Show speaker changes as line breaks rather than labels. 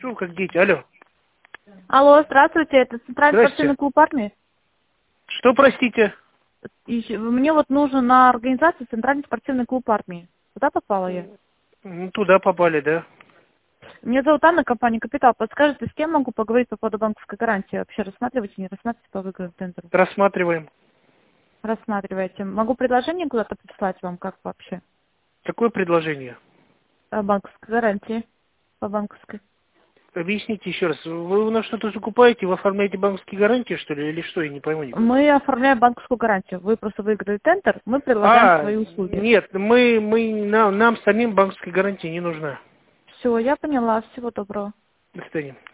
Что, как дети? Алло.
Алло, здравствуйте, это Центральный
Здрасте.
спортивный клуб «Армия».
Что, простите?
Мне вот нужно на организацию Центральный спортивный клуб «Армии». Куда попала я?
Туда попали, да?
Меня зовут Анна, компания «Капитал». Подскажите, с кем могу поговорить по поводу банковской гарантии? Вообще рассматриваете, не рассматриваете по выигранному тендеру?
Рассматриваем.
Рассматриваете. Могу предложение куда-то прислать вам, как вообще?
Какое предложение?
О банковской гарантии. По банковской.
Объясните еще раз. Вы у нас что-то закупаете, вы оформляете банковские гарантии, что ли, или что? Я не пойму никак.
Мы оформляем банковскую гарантию. Вы просто выиграли тендер, мы предлагаем свои услуги.
Нет, нам самим банковская гарантия не нужна.
Все, я поняла. Всего доброго.
До свидания.